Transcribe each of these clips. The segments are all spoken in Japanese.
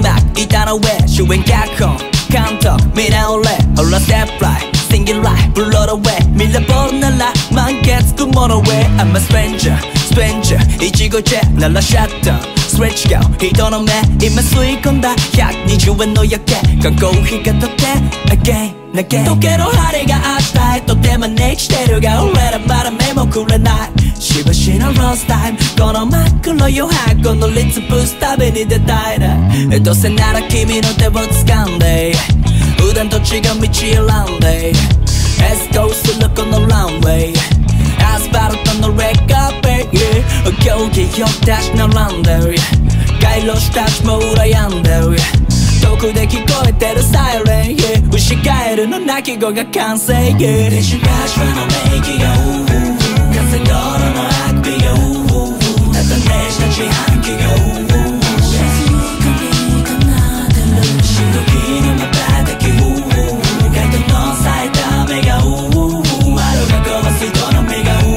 음악 이단 왜 주행脚本 감독 미래 올래 올라 step right singing right 불러라 왜 밀려버린 날라만 계속 꿈어라 왜 I'm a stranger stranger 이 지구제 날라 shutdown switch go 이도는 매 입만 수익건다120엔 노약해 광고히가 또 돼 again again 도깨로 하리가 아스타일 또 때만 next 데려가 오래란 바람에 먹구래 날 시바시나 rose time 거너만 끌러요 하고 놀리츠 부스타 베니데 다이라 도세 나라君の手を掴んで普段と違う道選んで Let's go するこのランウェイアスファルトのレッカーベイ競技を出し並んで街路樹たちも羨んで遠くで聞こえてるサイレン牛ガエルの鳴き声が完成電子柱の名義が風道路のあくびがただねした自販機がしどきに瞬き街灯の咲いた目が丸がこぼす人の目が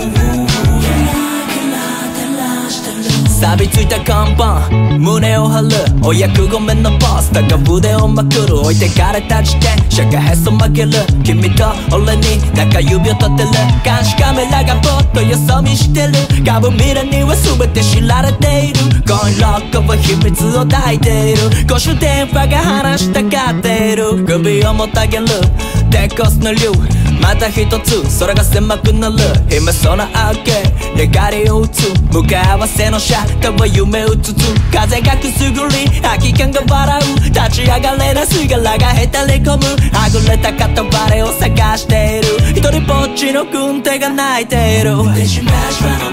錆びついた看板胸を張るお役御免のポスターが腕をまくる置いてかれた自転車がへそ曲げる君と俺に中指を立てる監視カメラがぼっとよそ見してる株未来には全て知られているコインロックは秘密を抱いている公衆電話が話したがっている首をもたげるテコスの竜また一つ空が狭くなる今その明け願いを打つ向かい合わせのシャッターは夢うつつ風がくすぐり空き缶が笑う立ち上がれなすがらがへたり込むはぐれた片割れを探している一人ぼっちの軍手が泣いている電子柱の